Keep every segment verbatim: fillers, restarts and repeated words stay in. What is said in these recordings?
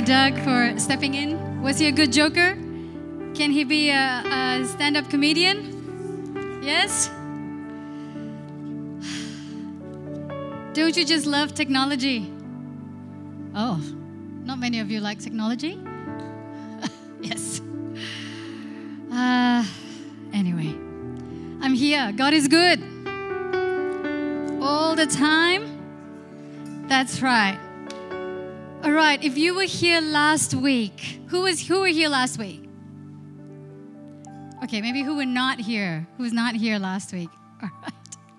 Doug for stepping in. Was he a good joker? Can he be a, a stand-up comedian? Yes? Don't you just love technology? Oh, not many of you like technology? Yes. Uh, anyway, I'm here. God is good. All the time. That's right. All right, if you were here last week, who was who were here last week? Okay, maybe who were not here, who was not here last week. All right.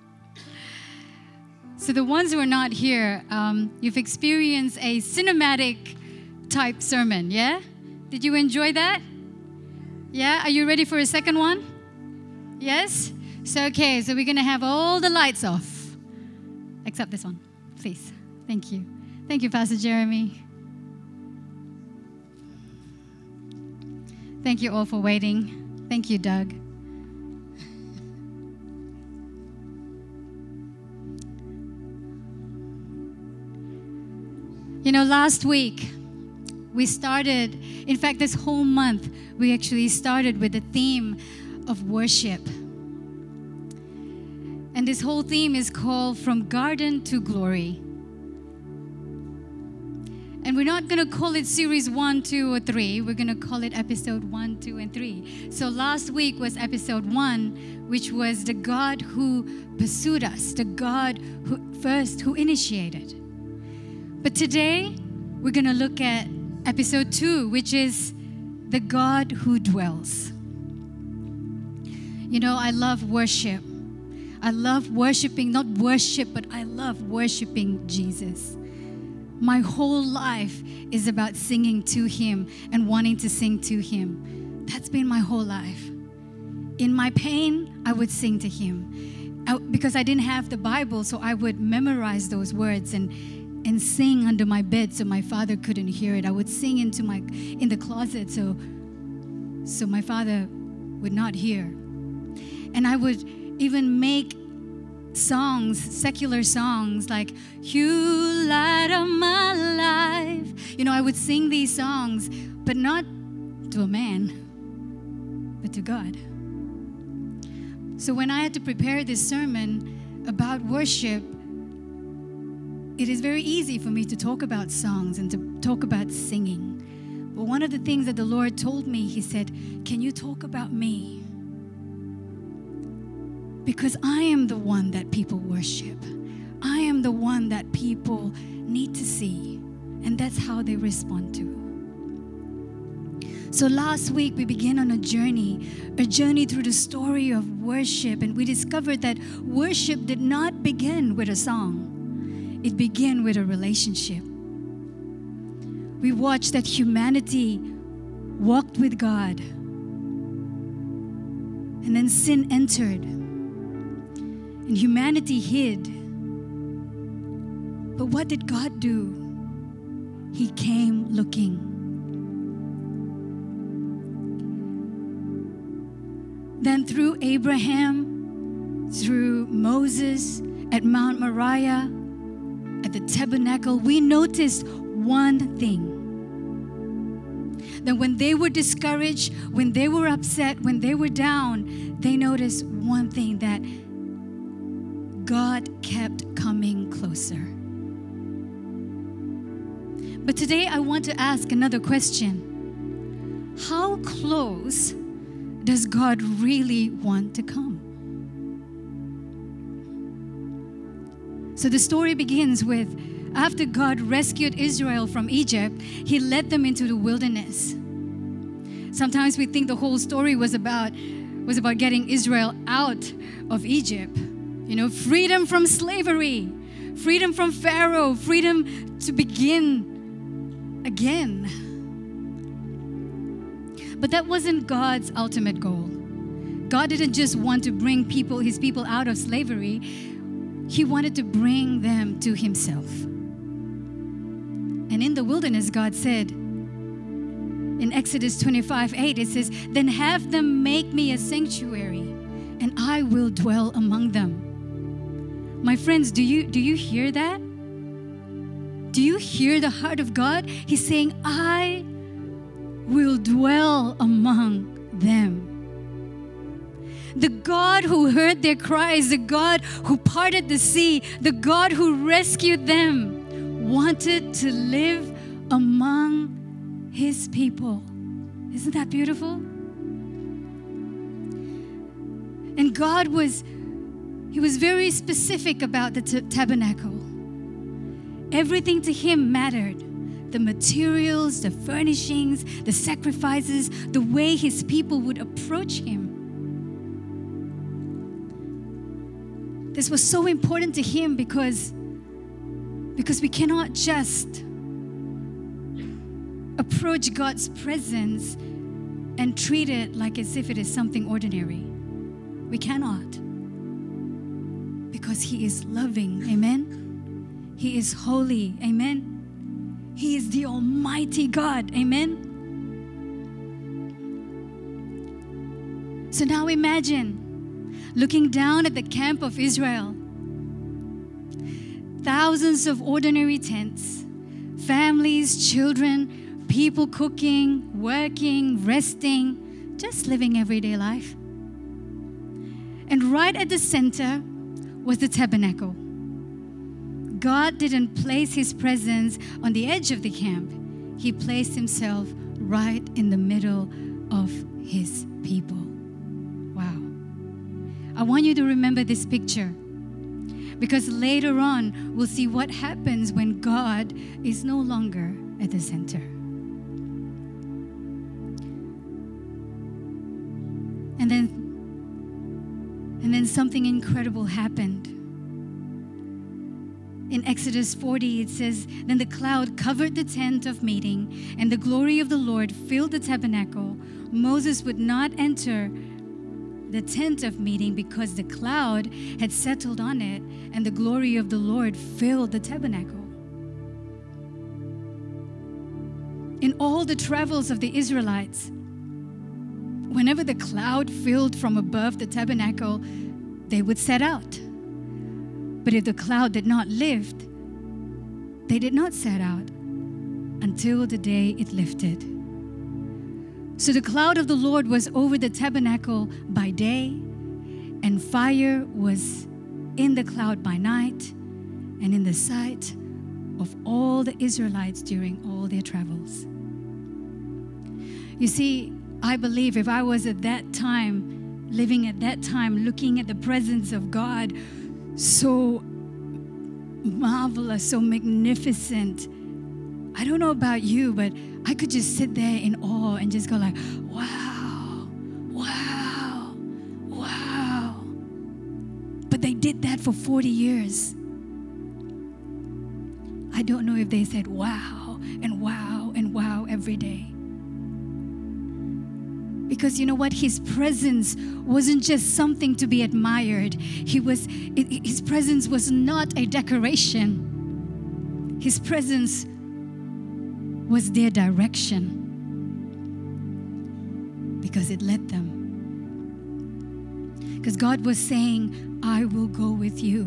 So the ones who are not here, um, you've experienced a cinematic type sermon, yeah? Did you enjoy that? Yeah? Are you ready for a second one? Yes? So, okay, so we're going to have all the lights off. Except this one, please. Thank you. Thank you, Pastor Jeremy. Thank you all for waiting. Thank you, Doug. You know, last week we started, in fact, this whole month, we actually started with the theme of worship. And this whole theme is called From Garden to Glory. And we're not going to call it series one, two, or three. We're going to call it episode one, two, and three. So last week was episode one, which was the God who pursued us, the God who first, who initiated. But today, we're going to look at episode two, which is the God who dwells. You know, I love worship. I love worshiping, not worship, but I love worshiping Jesus. My whole life is about singing to Him and wanting to sing to Him. That's been my whole life. In my pain, I would sing to Him. I, because I didn't have the Bible, so I would memorize those words and, and sing under my bed so my father couldn't hear it. I would sing into my in the closet so, so my father would not hear. And I would even make songs, secular songs like "You Light of My Life." You know, I would sing these songs, but not to a man, but to God. So when I had to prepare this sermon about worship, it is very easy for me to talk about songs and to talk about singing. But one of the things that the Lord told me, He said, "Can you talk about me? Because I am the one that people worship. I am the one that people need to see. And that's how they respond to." So last week we began on a journey, a journey through the story of worship. And we discovered that worship did not begin with a song. It began with a relationship. We watched that humanity walked with God. And then sin entered. And humanity hid. But what did God do? He came looking. Then through Abraham, through Moses, at Mount Moriah, at the tabernacle, we noticed one thing. That when they were discouraged, when they were upset, when they were down, they noticed one thing, that God kept coming closer. But today I want to ask another question. How close does God really want to come? So the story begins with, after God rescued Israel from Egypt, He led them into the wilderness. Sometimes we think the whole story was about, was about getting Israel out of Egypt. You know, freedom from slavery, freedom from Pharaoh, freedom to begin again. But that wasn't God's ultimate goal. God didn't just want to bring people, His people out of slavery. He wanted to bring them to Himself. And in the wilderness, God said, in Exodus twenty-five eight, it says, "Then have them make me a sanctuary, and I will dwell among them." My friends, do you do you hear that? Do you hear the heart of God? He's saying, I will dwell among them. The God who heard their cries, the God who parted the sea, the God who rescued them, wanted to live among His people. Isn't that beautiful? And God was, He was very specific about the t- tabernacle. Everything to Him mattered. The materials, the furnishings, the sacrifices, the way His people would approach Him. This was so important to Him because, because we cannot just approach God's presence and treat it like as if it is something ordinary. We cannot. Because He is loving. Amen? He is holy. Amen? He is the Almighty God. Amen? So now imagine looking down at the camp of Israel. Thousands of ordinary tents, families, children, people cooking, working, resting, just living everyday life. And right at the center was the tabernacle. God didn't place His presence on the edge of the camp. He placed Himself right in the middle of His people. Wow. I want you to remember this picture, because later on we'll see what happens when God is no longer at the center. And then and then something incredible happened. In Exodus forty, it says, then the cloud covered the tent of meeting, and the glory of the Lord filled the tabernacle. Moses would not enter the tent of meeting because the cloud had settled on it, and the glory of the Lord filled the tabernacle. In all the travels of the Israelites, whenever the cloud filled from above the tabernacle, they would set out. But if the cloud did not lift, they did not set out until the day it lifted. So the cloud of the Lord was over the tabernacle by day, and fire was in the cloud by night, and in the sight of all the Israelites during all their travels. You see, I believe if I was at that time, living at that time, looking at the presence of God, so marvelous, so magnificent. I don't know about you, but I could just sit there in awe and just go like, wow, wow, wow. But they did that for forty years. I don't know if they said wow and wow and wow every day. Because you know what? His presence wasn't just something to be admired. He was, his presence was not a decoration. His presence was their direction, because it led them. Because God was saying, I will go with you.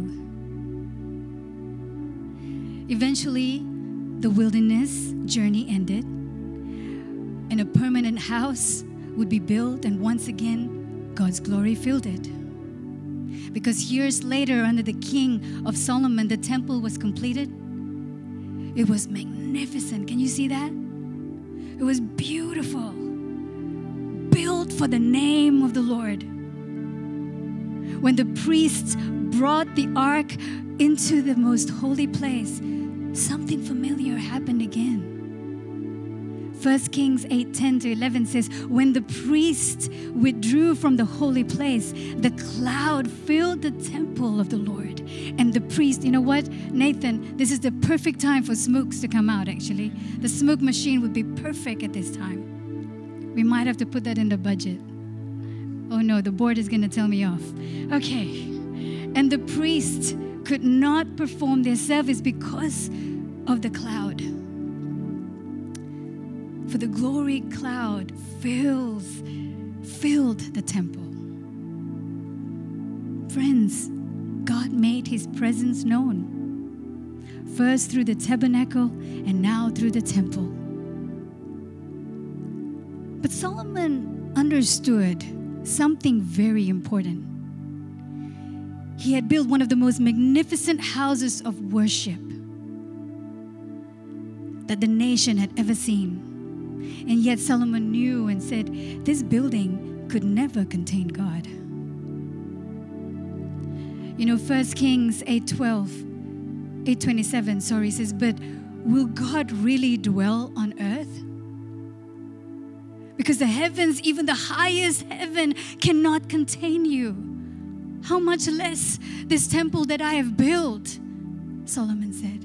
Eventually, the wilderness journey ended, and a permanent house would be built, and once again, God's glory filled it. Because years later, under the king of Solomon, the temple was completed. It was magnificent. Can you see that? It was beautiful. Built for the name of the Lord. When the priests brought the ark into the most holy place, something familiar happened again. First Kings eight, ten to eleven says, when the priests withdrew from the holy place, the cloud filled the temple of the Lord. And the priest, you know what, Nathan, this is the perfect time for smokes to come out, actually. The smoke machine would be perfect at this time. We might have to put that in the budget. Oh no, the board is going to tell me off. Okay. And the priests could not perform their service because of the cloud. For the glory cloud fills, filled the temple. Friends, God made His presence known. first through the tabernacle and now through the temple. But Solomon understood something very important. He had built one of the most magnificent houses of worship that the nation had ever seen. And yet Solomon knew and said, this building could never contain God. You know, First Kings eight twelve, eight twenty-seven, sorry, says, but will God really dwell on earth? Because the heavens, even the highest heaven, cannot contain you. How much less this temple that I have built, Solomon said.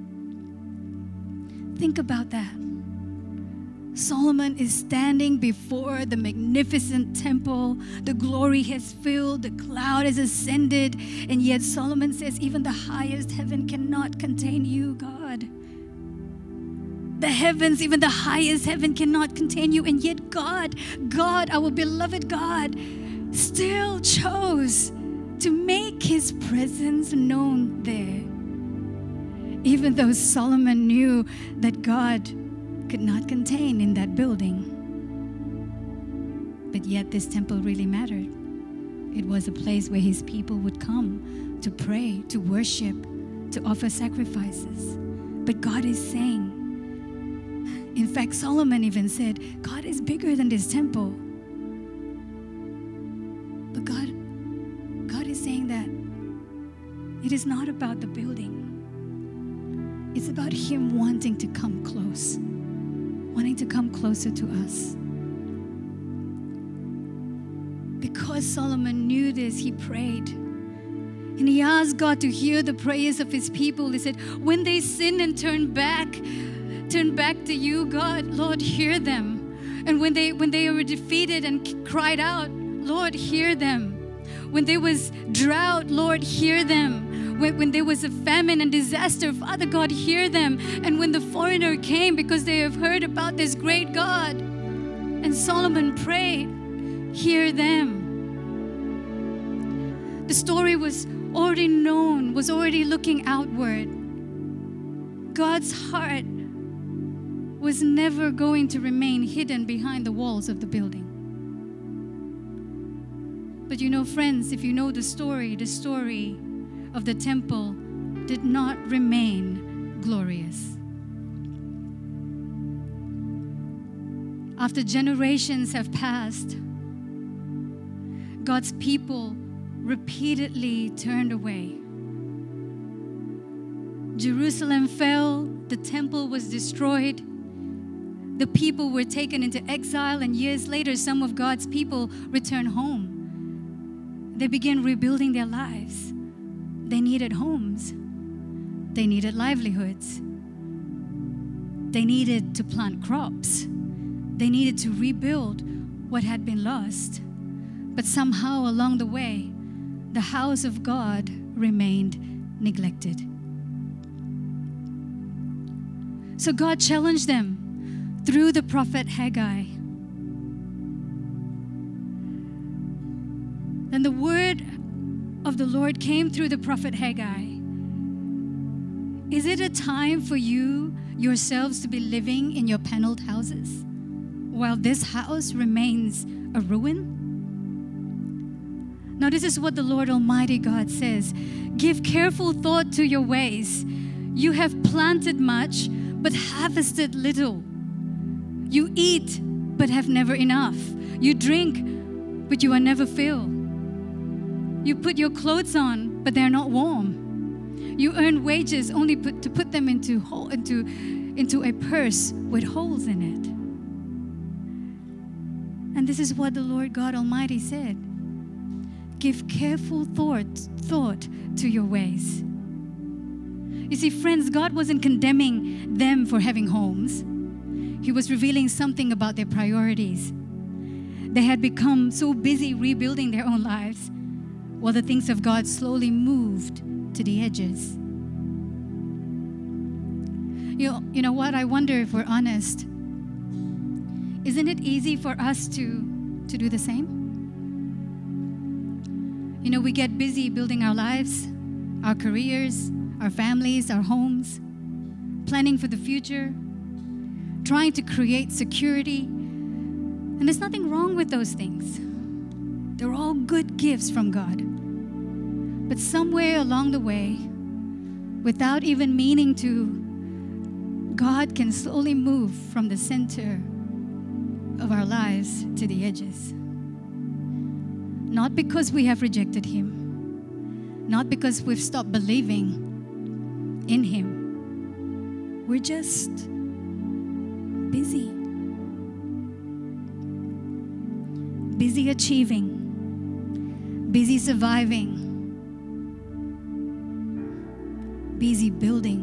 Think about that. Solomon is standing before the magnificent temple. The glory has filled, the cloud has ascended, and yet Solomon says, even the highest heaven cannot contain you, God. The heavens, even the highest heaven cannot contain you, and yet God, God, our beloved God, still chose to make His presence known there. Even though Solomon knew that God could not contain in that building. But yet this temple really mattered. It was a place where His people would come to pray, to worship, to offer sacrifices. But God is saying, in fact, Solomon even said, God is bigger than this temple. But God, God is saying that it is not about the building. It's about Him wanting to come close, wanting to come closer to us. Because Solomon knew this, he prayed. And he asked God to hear the prayers of His people. He said, when they sin and turn back, turn back to you, God, Lord, hear them. And when they when they were defeated and cried out, Lord, hear them. When there was drought, Lord, hear them. When, when there was a famine and disaster, Father God, hear them. And when the foreigner came because they have heard about this great God, and Solomon prayed, hear them. The story was already known, was already looking outward. God's heart was never going to remain hidden behind the walls of the building. But you know, friends, if you know the story, the story of the temple did not remain glorious. After generations have passed, God's people repeatedly turned away. Jerusalem fell, the temple was destroyed, the people were taken into exile, and years later, some of God's people returned home. They began rebuilding their lives. They needed homes. They needed livelihoods. They needed to plant crops. They needed to rebuild what had been lost. But somehow along the way, the house of God remained neglected. So God challenged them through the prophet Haggai. And the word of the Lord came through the prophet Haggai. Is it a time for you yourselves to be living in your paneled houses while this house remains a ruin? Now this is what the Lord Almighty God says. Give careful thought to your ways. You have planted much, but harvested little. You eat, but have never enough. You drink, but you are never filled. You put your clothes on, but they're not warm. You earn wages only put, to put them into, hole, into, into a purse with holes in it. And this is what the Lord God Almighty said. Give careful thought, thought to your ways. You see, friends, God wasn't condemning them for having homes. He was revealing something about their priorities. They had become so busy rebuilding their own lives, while the things of God slowly moved to the edges. You know, you know what? I wonder if we're honest. Isn't it easy for us to, to do the same? You know, we get busy building our lives, our careers, our families, our homes, planning for the future, trying to create security. And there's nothing wrong with those things. They're all good gifts from God. But somewhere along the way, without even meaning to, God can slowly move from the center of our lives to the edges. Not because we have rejected Him, not because we've stopped believing in Him. We're just busy. Busy achieving, busy surviving, busy building.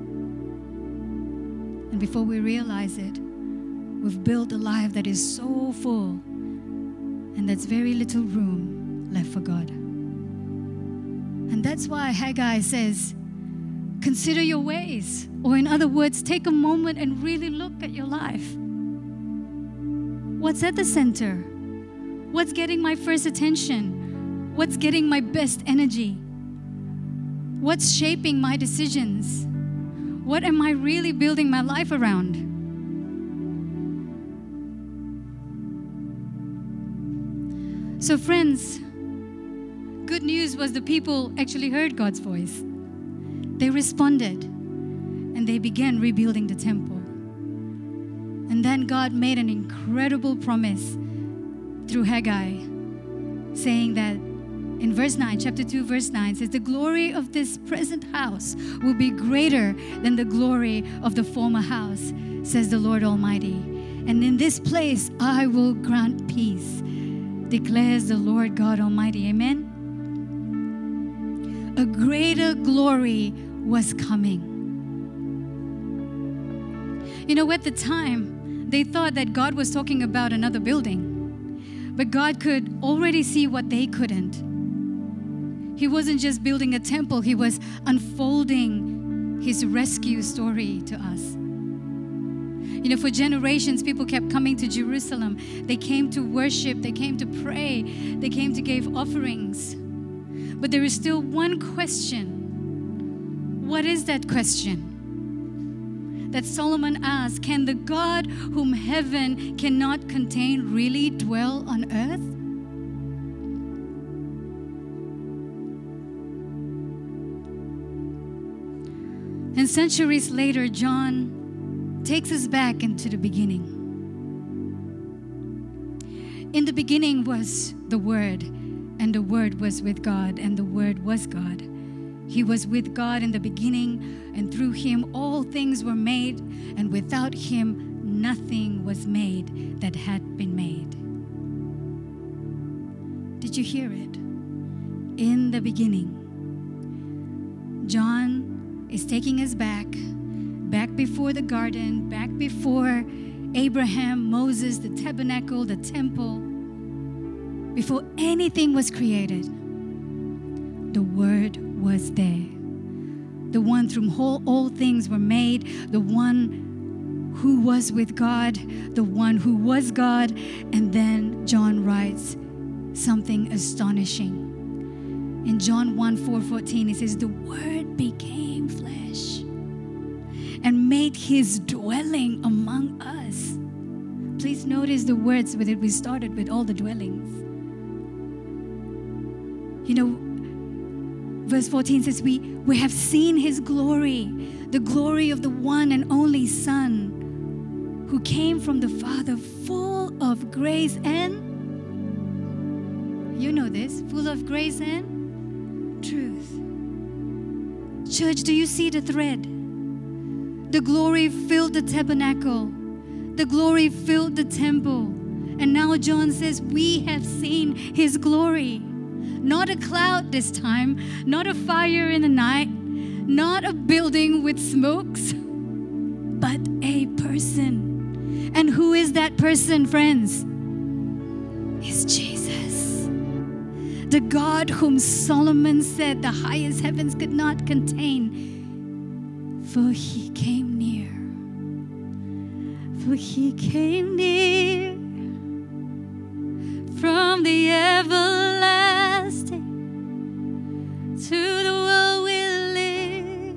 And before we realize it, we've built a life that is so full and there's very little room left for God. And that's why Haggai says, consider your ways. Or in other words, take a moment and really look at your life. What's at the center? What's getting my first attention? What's getting my best energy? What's shaping my decisions? What am I really building my life around? So friends, good news was the people actually heard God's voice. They responded and they began rebuilding the temple. And then God made an incredible promise through Haggai, saying that in verse nine, chapter two, verse nine says, the glory of this present house will be greater than the glory of the former house, says the Lord Almighty. And in this place I will grant peace, declares the Lord God Almighty. Amen. A greater glory was coming. You know, at the time, they thought that God was talking about another building, but God could already see what they couldn't. He wasn't just building a temple, He was unfolding His rescue story to us. You know, for generations, people kept coming to Jerusalem. They came to worship, they came to pray, they came to give offerings. But there is still one question. What is that question? That Solomon asked, can the God whom heaven cannot contain really dwell on earth? And centuries later, John takes us back into the beginning. In the beginning was the Word, and the Word was with God, and the Word was God. He was with God in the beginning, and through Him all things were made, and without Him nothing was made that had been made. Did you hear it? In the beginning. John is taking us back, back before the garden, back before Abraham, Moses, the tabernacle, the temple. Before anything was created, the Word was there. The one through whom all things were made, the one who was with God, the one who was God. And then John writes something astonishing. In John one, four, fourteen, he says, the Word became flesh and made His dwelling among us. Please notice the words with it. We started with all the dwellings. You know, verse fourteen says, we, we have seen His glory, the glory of the one and only Son who came from the Father, full of grace and, you know this, full of grace and truth. Church, do you see the thread? The glory filled the tabernacle. The glory filled the temple. And now John says, we have seen His glory. Not a cloud this time, not a fire in the night, not a building with smokes, but a person. And who is that person, friends? It's Jesus. The God whom Solomon said the highest heavens could not contain. For He came near. For He came near from the everlasting to the world we live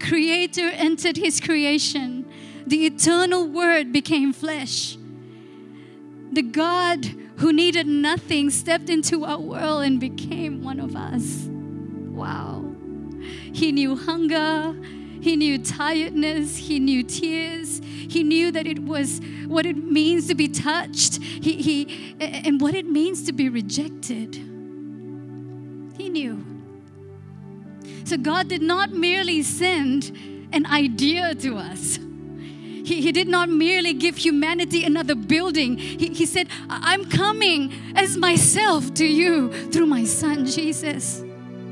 Creator entered His creation. The eternal Word became flesh. The God who needed nothing stepped into our world and became one of us. Wow. He knew hunger. He knew tiredness. He knew tears. He knew that it was what it means to be touched. He, he, and what it means to be rejected. He knew. So God did not merely send an idea to us. He, he did not merely give humanity another building. He, he said, I'm coming as myself to you through my Son, Jesus.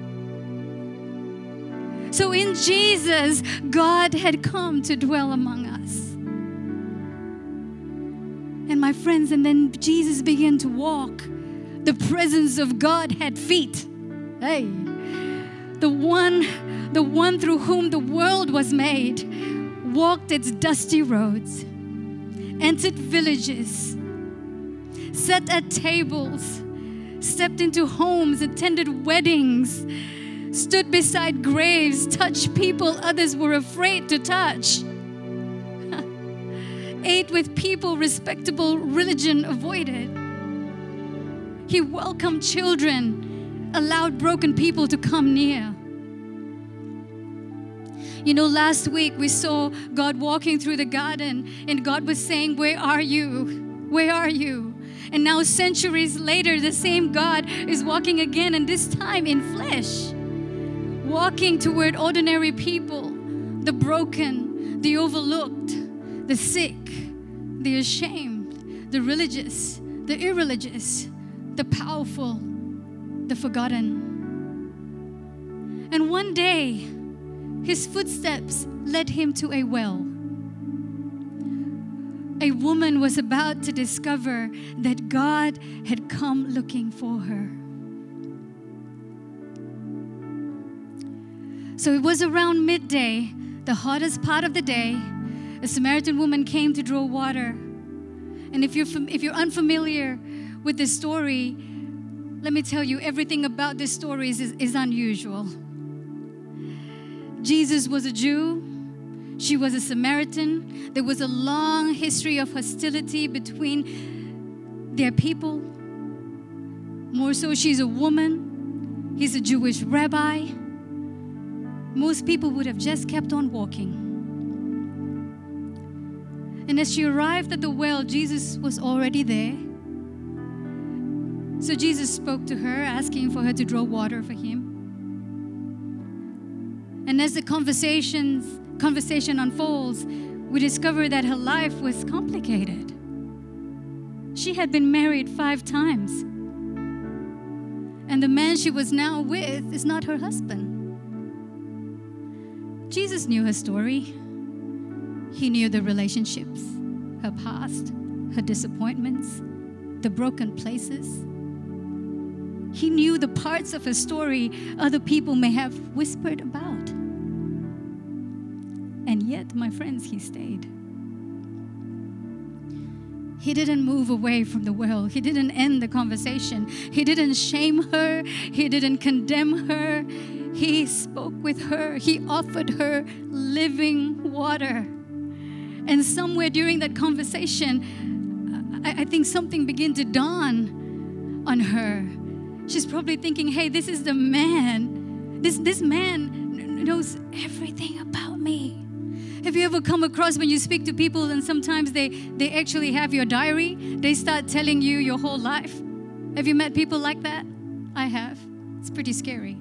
So in Jesus, God had come to dwell among us. And my friends, and then Jesus began to walk. The presence of God had feet. Hey, the one, the one through whom the world was made, walked its dusty roads, entered villages, sat at tables, stepped into homes, attended weddings, stood beside graves, touched people others were afraid to touch, ate with people respectable religion avoided. He welcomed children, allowed broken people to come near. You know, last week we saw God walking through the garden, and God was saying, where are you? Where are you? And now centuries later, the same God is walking again, and this time in flesh. Walking toward ordinary people, the broken, the overlooked, the sick, the ashamed, the religious, the irreligious, the powerful, the forgotten. And one day, His footsteps led Him to a well. A woman was about to discover that God had come looking for her. So it was around midday, the hottest part of the day. A Samaritan woman came to draw water. And if you're if you're unfamiliar with this story, let me tell you, everything about this story is, is unusual. Jesus was a Jew. She was a Samaritan. There was a long history of hostility between their people. More so, she's a woman. He's a Jewish rabbi. Most people would have just kept on walking. And as she arrived at the well, Jesus was already there. So Jesus spoke to her, asking for her to draw water for him. And as the conversations, conversation unfolds, we discover that her life was complicated. She had been married five times. And the man she was now with is not her husband. Jesus knew her story. He knew the relationships, her past, her disappointments, the broken places. He knew the parts of her story other people may have whispered about. And yet, my friends, he stayed. He didn't move away from the well. He didn't end the conversation. He didn't shame her. He didn't condemn her. He spoke with her. He offered her living water. And somewhere during that conversation, I, I think something began to dawn on her. She's probably thinking, hey, this is the man. This, this man knows everything about me. Have you ever come across when you speak to people and sometimes they, they actually have your diary? They start telling you your whole life. Have you met people like that? I have. It's pretty scary.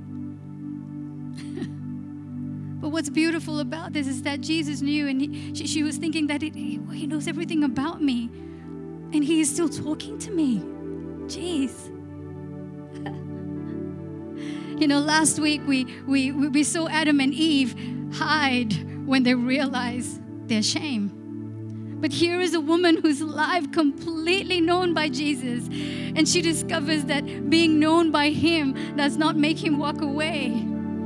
But what's beautiful about this is that Jesus knew, and he, she, she was thinking that it, he, he knows everything about me. And he is still talking to me. Jeez. You know, last week we, we, we saw Adam and Eve hide when they realize their shame. But here is a woman whose life completely known by Jesus, and she discovers that being known by him does not make him walk away.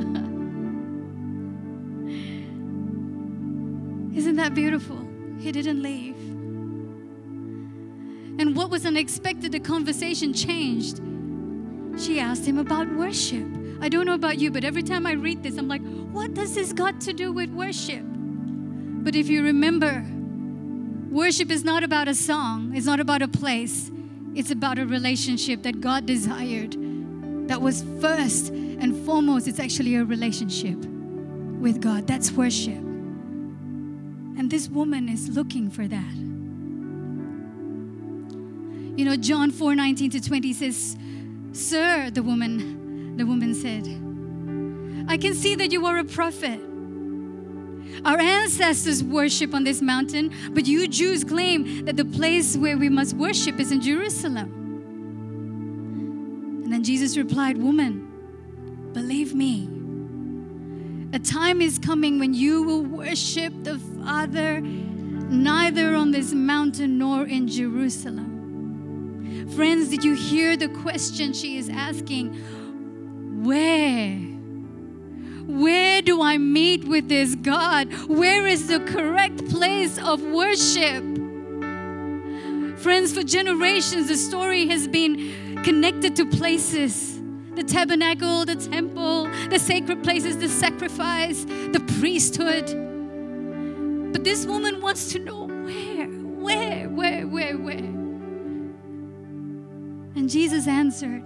Isn't that beautiful? He didn't leave. And what was unexpected, the conversation changed. She asked him about worship. I don't know about you, but every time I read this, I'm like, what does this got to do with worship? But if you remember, worship is not about a song. It's not about a place. It's about a relationship that God desired. That was first and foremost. It's actually a relationship with God. That's worship. And this woman is looking for that. You know, John four nineteen to twenty says, "Sir," the woman, the woman said, "I can see that you are a prophet. Our ancestors worship on this mountain, but you Jews claim that the place where we must worship is in Jerusalem." And then Jesus replied, "Woman, believe me, a time is coming when you will worship the Father neither on this mountain nor in Jerusalem." Friends, did you hear the question she is asking? Where? Where do I meet with this God? Where is the correct place of worship? Friends, for generations, the story has been connected to places. The tabernacle, the temple, the sacred places, the sacrifice, the priesthood. But this woman wants to know where, where, where, where, where. And Jesus answered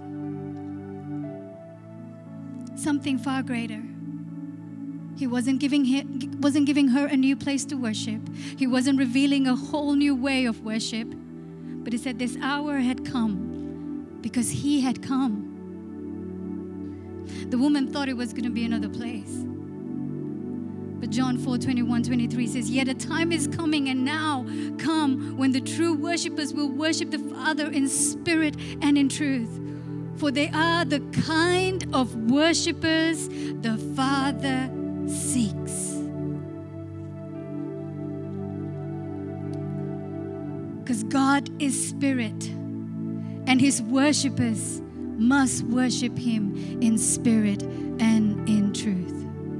something far greater. He wasn't giving her, wasn't giving her a new place to worship. He wasn't revealing a whole new way of worship. But he said this hour had come because he had come. The woman thought it was going to be another place. But John four twenty-one, twenty-three says, "Yet a time is coming and now come when the true worshipers will worship the Father in spirit and in truth. For they are the kind of worshipers the Father seeks." Because God is spirit, and his worshipers must worship him in spirit and in truth.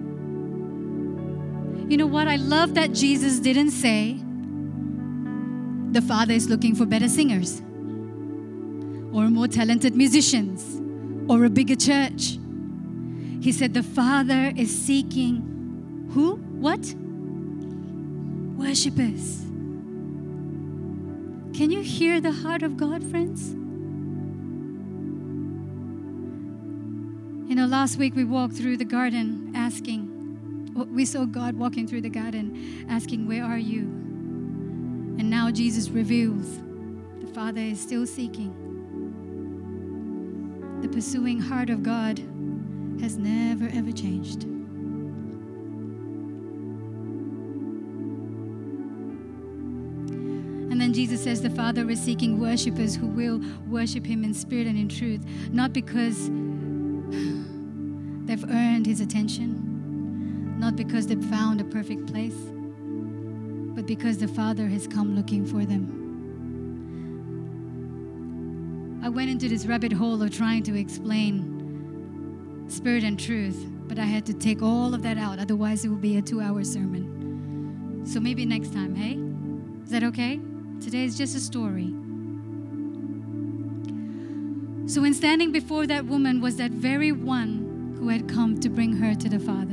You know what? I love that Jesus didn't say, the Father is looking for better singers, or more talented musicians, or a bigger church. He said the Father is seeking who? What? Worshippers. Can you hear the heart of God, friends? You know, last week we walked through the garden asking, we saw God walking through the garden asking, "Where are you?" And now Jesus reveals the Father is still seeking. The pursuing heart of God has never ever changed. And then Jesus says the Father is seeking worshipers who will worship him in spirit and in truth, not because they've earned his attention, not because they've found a perfect place, but because the Father has come looking for them. I went into this rabbit hole of trying to explain spirit and truth, but I had to take all of that out. Otherwise, it would be a two-hour sermon. So maybe next time, hey? Is that okay? Today is just a story. So when standing before that woman was that very one who had come to bring her to the Father.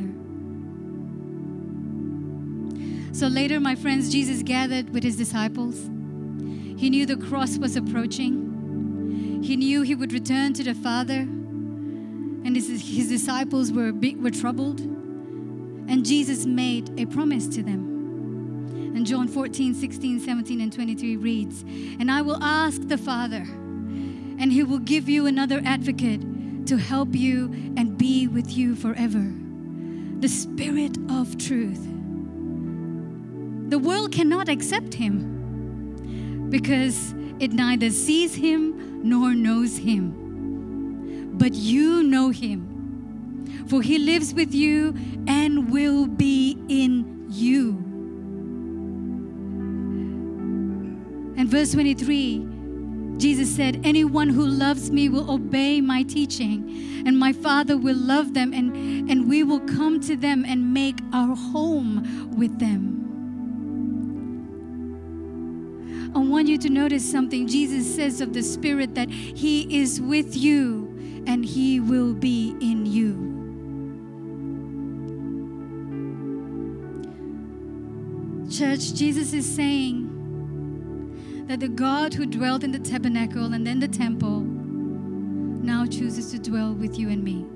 So later, my friends, Jesus gathered with his disciples. He knew the cross was approaching. He knew he would return to the Father. And his, his disciples were, were troubled. And Jesus made a promise to them. And John fourteen, sixteen, seventeen, and twenty-three reads, "And I will ask the Father, and he will give you another advocate to help you and be with you forever, the Spirit of truth. The world cannot accept him because it neither sees him nor knows him. But you know him, for he lives with you and will be in you." And verse twenty-three, Jesus said, "Anyone who loves me will obey my teaching, and my Father will love them, and, and we will come to them and make our home with them." I want you to notice something. Jesus says of the Spirit that he is with you and He will be in you. Church, Jesus is saying that the God who dwelt in the tabernacle and then the temple now chooses to dwell with you and me.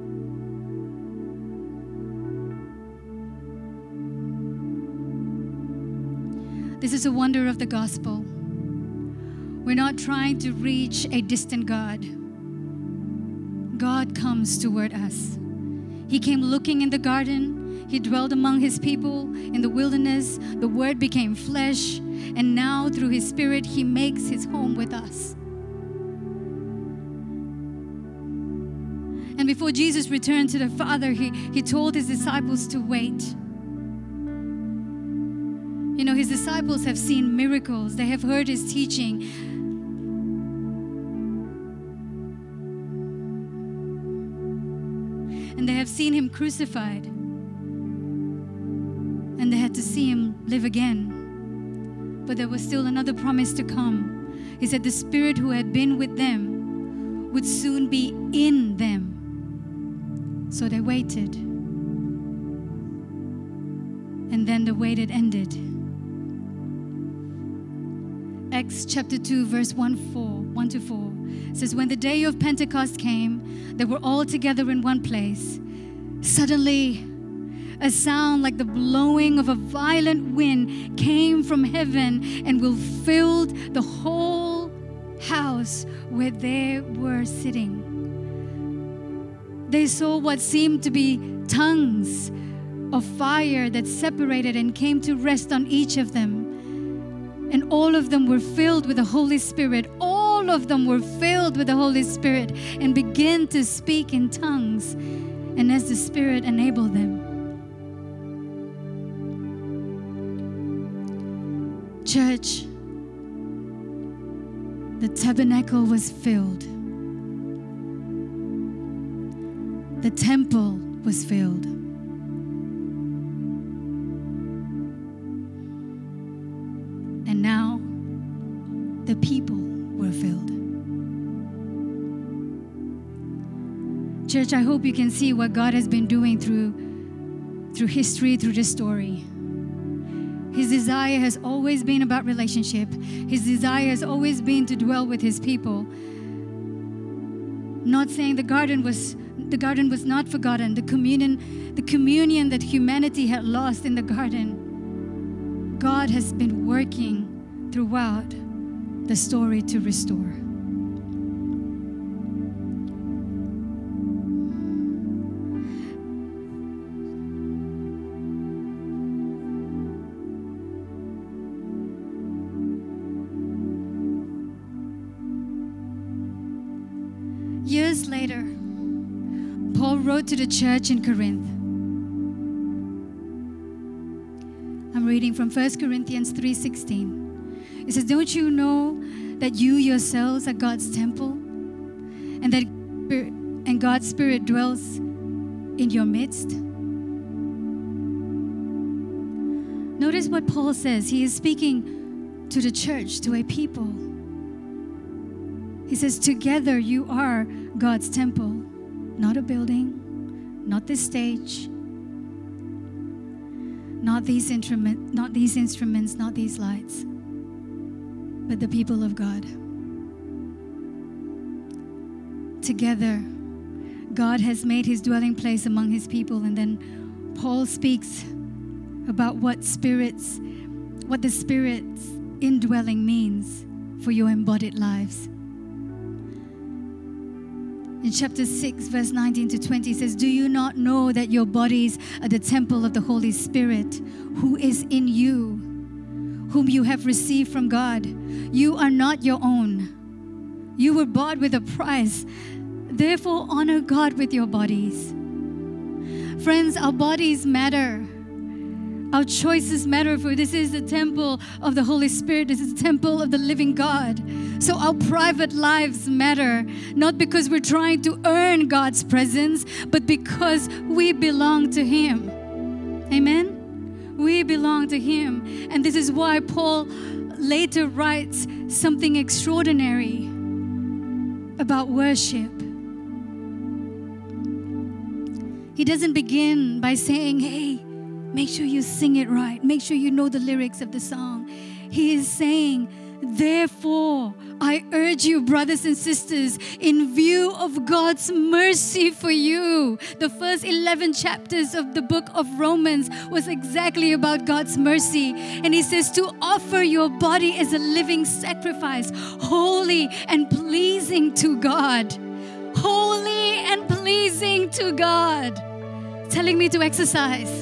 This is a wonder of the gospel. We're not trying to reach a distant God. God comes toward us. He came looking in the garden. He dwelled among His people in the wilderness. The Word became flesh. And now through His Spirit, He makes His home with us. And before Jesus returned to the Father, He, he told His disciples to wait. You know, His disciples have seen miracles. They have heard His teaching. And they have seen Him crucified. And they had to see Him live again. But there was still another promise to come. He said the Spirit who had been with them would soon be in them. So they waited. And then the wait had ended. Acts chapter two, verse one to four says, when the day of Pentecost came, they were all together in one place. Suddenly, a sound like the blowing of a violent wind came from heaven and will filled the whole house where they were sitting. They saw what seemed to be tongues of fire that separated and came to rest on each of them. And all of them were filled with the Holy Spirit. All of them were filled with the Holy Spirit and began to speak in tongues. And as the Spirit enabled them. Church, the tabernacle was filled. The temple was filled. And now the people were filled. Church, I hope you can see what God has been doing through, through history, through this story. His desire has always been about relationship. His desire has always been to dwell with His people. Not saying the garden was the garden was not forgotten. The communion, the communion that humanity had lost in the garden, God has been working throughout the story to restore. Years later, Paul wrote to the church in Corinth. I'm reading from First Corinthians three sixteen. It says, don't you know that you yourselves are God's temple and that and God's Spirit dwells in your midst? Notice what Paul says. He is speaking to the church, to a people. He says, together you are God's temple, not a building, not this stage, not these instrument, not these instruments, not these lights, but the people of God. Together, God has made His dwelling place among His people. And then Paul speaks about what spirits, what the Spirit's indwelling means for your embodied lives. In chapter six, verse nineteen to twenty, it says, do you not know that your bodies are the temple of the Holy Spirit who is in you, whom you have received from God? You are not your own. You were bought with a price. Therefore, honor God with your bodies. Friends, our bodies matter. Our choices matter, for this is the temple of the Holy Spirit. This is the temple of the living God. So our private lives matter, not because we're trying to earn God's presence, but because we belong to Him. Amen? We belong to Him. And this is why Paul later writes something extraordinary about worship. He doesn't begin by saying, hey, make sure you sing it right. Make sure you know the lyrics of the song. He is saying, therefore, I urge you, brothers and sisters, in view of God's mercy for you. The first eleven chapters of the book of Romans was exactly about God's mercy. And he says to offer your body as a living sacrifice, holy and pleasing to God. Holy and pleasing to God. Telling me to exercise.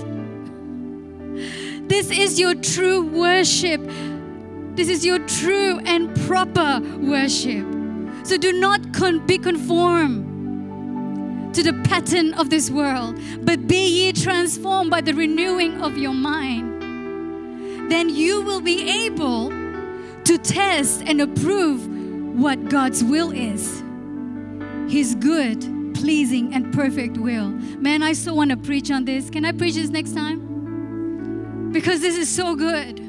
This is your true worship. This is your true and proper worship. So do not con- be conformed to the pattern of this world, but be ye transformed by the renewing of your mind. Then you will be able to test and approve what God's will is. His good, pleasing, and perfect will. Man, I so want to preach on this. Can I preach this next time? Because this is so good.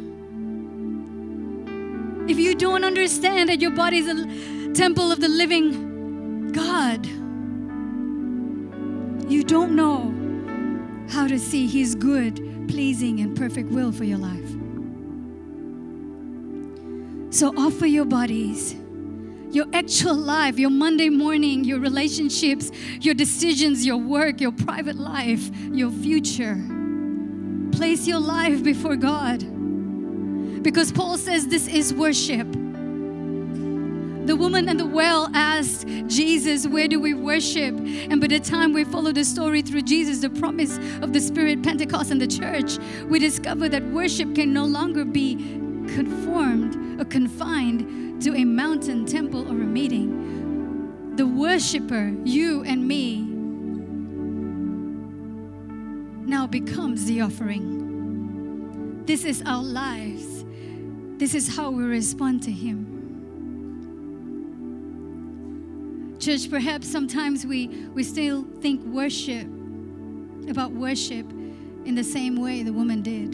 If you don't understand that your body is a temple of the living God, you don't know how to see His good, pleasing, and perfect will for your life. So offer your bodies, your actual life, your Monday morning, your relationships, your decisions, your work, your private life, your future. Place your life before God. Because Paul says this is worship. The woman at the well asked Jesus, where do we worship? And by the time we follow the story through Jesus, the promise of the Spirit, Pentecost, and the church, we discover that worship can no longer be conformed or confined to a mountain, temple, or a meeting. The worshiper, you and me, now becomes the offering. This is our lives. This is how we respond to Him. Church, perhaps sometimes we, we still think worship, about worship in the same way the woman did.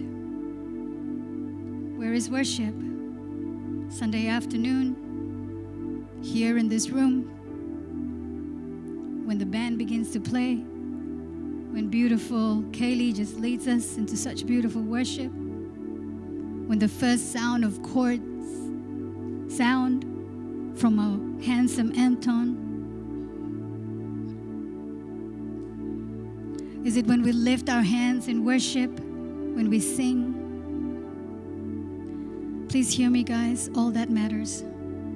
Where is worship? Sunday afternoon, here in this room, when the band begins to play, when beautiful Kaylee just leads us into such beautiful worship, when the first sound of chords sound from a handsome Anton? Is it when we lift our hands in worship, when we sing? Please hear me, guys. All that matters.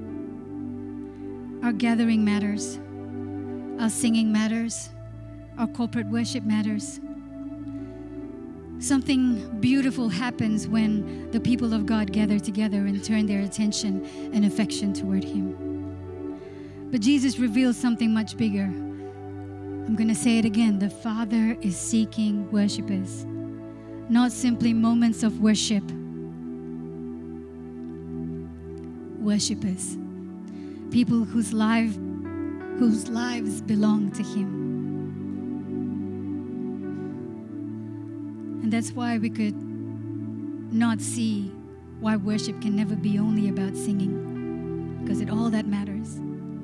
Our gathering matters. Our singing matters. Our corporate worship matters. Something beautiful happens when the people of God gather together and turn their attention and affection toward Him. But Jesus reveals something much bigger. I'm going to say it again. The Father is seeking worshipers, not simply moments of worship. Worshipers, people whose life, whose lives belong to Him. And that's why we could not see why worship can never be only about singing, because it all that matters.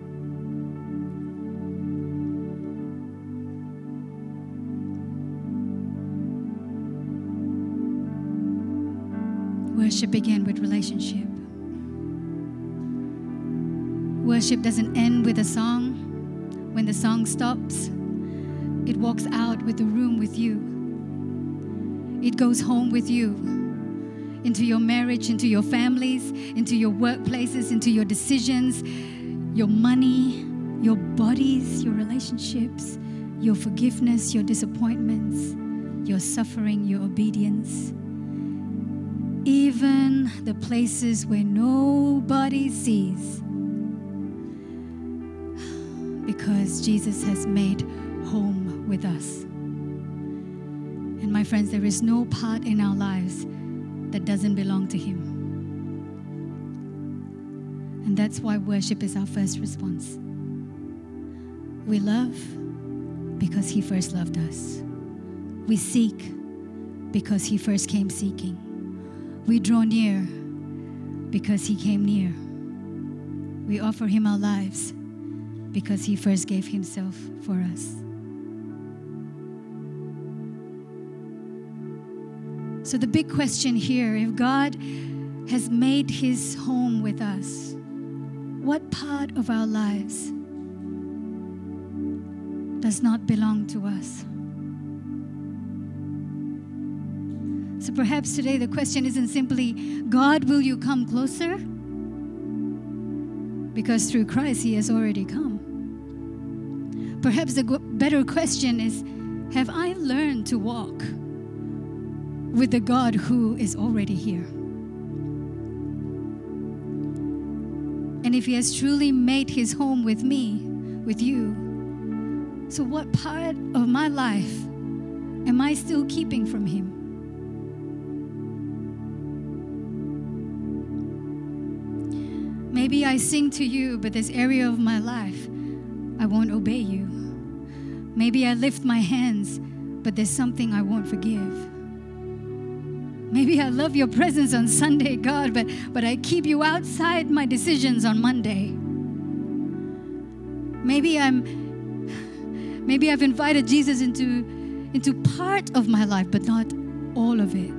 Worship began with relationship. Worship doesn't end with a song. When the song stops, it walks out with the room with you. It goes home with you, into your marriage, into your families, into your workplaces, into your decisions, your money, your bodies, your relationships, your forgiveness, your disappointments, your suffering, your obedience. Even the places where nobody sees. Because Jesus has made home with us. And my friends, there is no part in our lives that doesn't belong to Him. And that's why worship is our first response. We love because He first loved us. We seek because He first came seeking. We draw near because He came near. We offer Him our lives because He first gave Himself for us. So the big question here, if God has made his home with us, what part of our lives does not belong to us? So perhaps today the question isn't simply, God, will you come closer? Because through Christ he has already come. Perhaps the better question is, have I learned to walk with the God who is already here? And if he has truly made his home with me, with you, so what part of my life am I still keeping from him? Maybe I sing to you, but this area of my life, I won't obey you. Maybe I lift my hands, but there's something I won't forgive. Maybe I love your presence on Sunday, God, but, but I keep you outside my decisions on Monday. Maybe I'm, maybe I've invited Jesus into, into part of my life, but not all of it.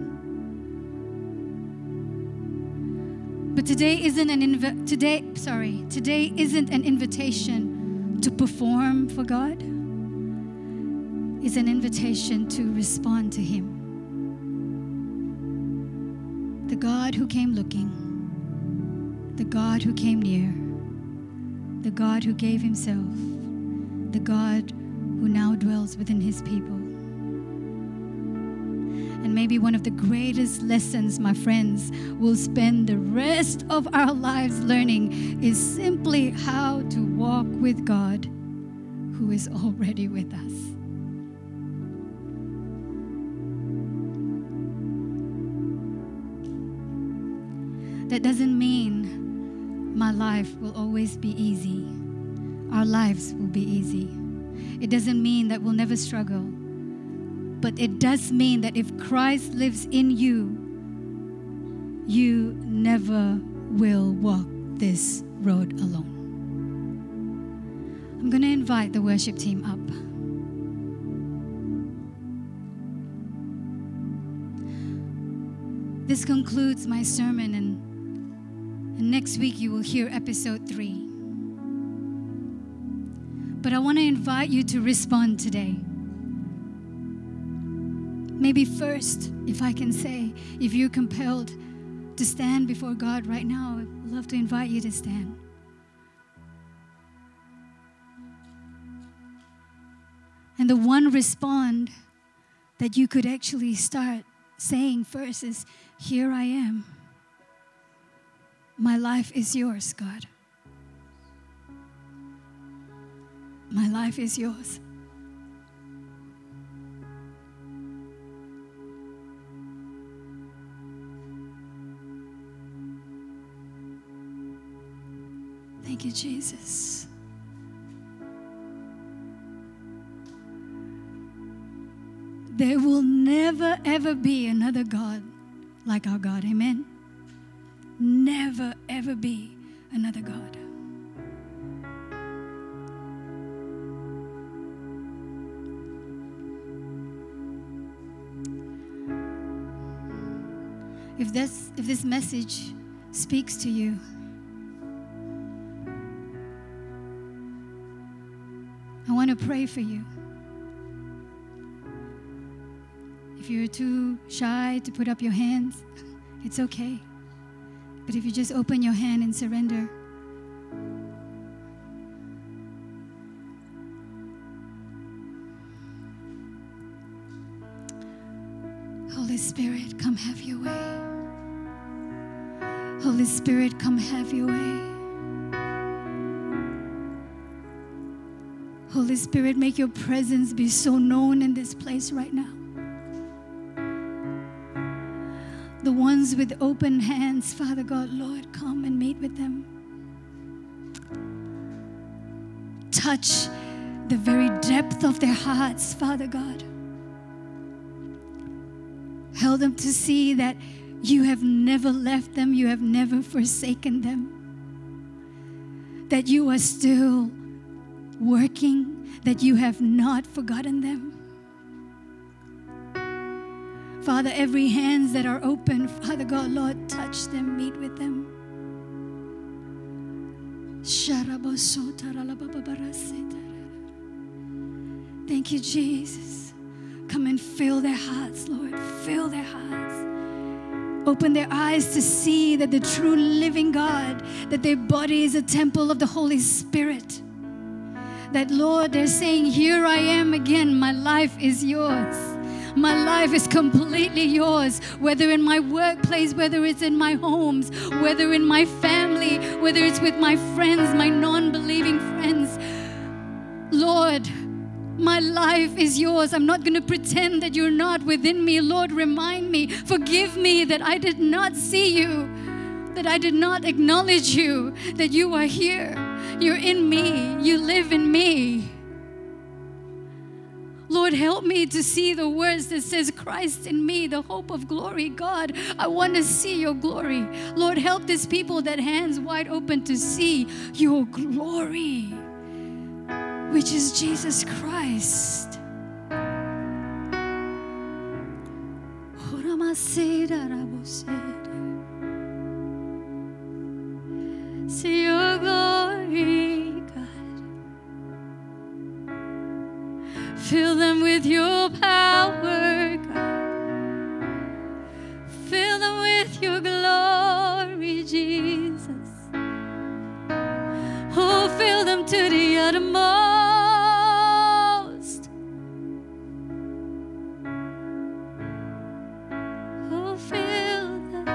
But today isn't an inv- today, sorry, today isn't an invitation to perform for God. It's an invitation to respond to him. The God who came looking, the God who came near, the God who gave himself, the God who now dwells within his people. And maybe one of the greatest lessons, my friends, will spend the rest of our lives learning is simply how to walk with God who is already with us. That doesn't mean my life will always be easy. Our lives will be easy. It doesn't mean that we'll never struggle. But it does mean that if Christ lives in you, you never will walk this road alone. I'm going to invite the worship team up. This concludes my sermon, and And next week you will hear episode three. But I want to invite you to respond today. Maybe first, if I can say, if you're compelled to stand before God right now, I'd love to invite you to stand. And the one respond that you could actually start saying first is, here I am. My life is yours, God. My life is yours. Thank you, Jesus. There will never, ever be another God like our God. Amen. Never, ever be another God. If this, if this message speaks to you, I want to pray for you. If you're too shy to put up your hands, it's okay. But if you just open your hand and surrender, Holy Spirit, come have your way. Holy Spirit, come have your way. Holy Spirit, make your presence be so known in this place right now. The ones with open hands, Father God, Lord, come and meet with them. Touch the very depth of their hearts, Father God. Help them to see that you have never left them, you have never forsaken them. That you are still working, that you have not forgotten them. Father, every hands that are open, Father God, Lord, touch them, meet with them. Thank you, Jesus. Come and fill their hearts, Lord. Fill their hearts. Open their eyes to see that the true living God, that their body is a temple of the Holy Spirit. That, Lord, they're saying, here I am again. My life is yours. My life is completely yours, whether in my workplace, whether it's in my homes, whether in my family, whether it's with my friends, my non-believing friends. Lord, my life is yours. I'm not going to pretend that you're not within me. Lord, remind me, forgive me that I did not see you, that I did not acknowledge you, that you are here. You're in me. You live in me. Lord, help me to see the words that says Christ in me, the hope of glory. God, I want to see your glory. Lord, help these people that hands wide open to see your glory, which is Jesus Christ. See your glory, God. Fill them with your power, God. Fill them with your glory, Jesus. Oh, fill them to the uttermost. Oh, fill them.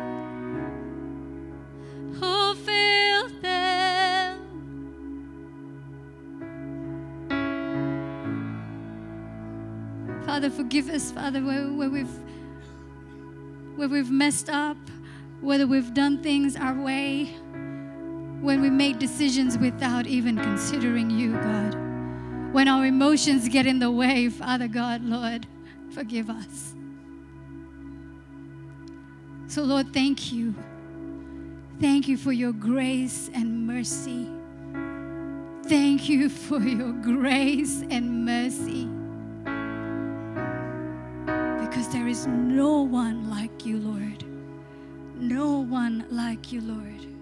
Oh, fill them. Father, forgive us, Father, where, where we've where we've messed up, whether we've done things our way, when we make decisions without even considering you, God. When our emotions get in the way, Father God, Lord, forgive us. So, Lord, thank you. Thank you for your grace and mercy. Thank you for your grace and mercy. Because there is no one like you, Lord. No one like you, Lord.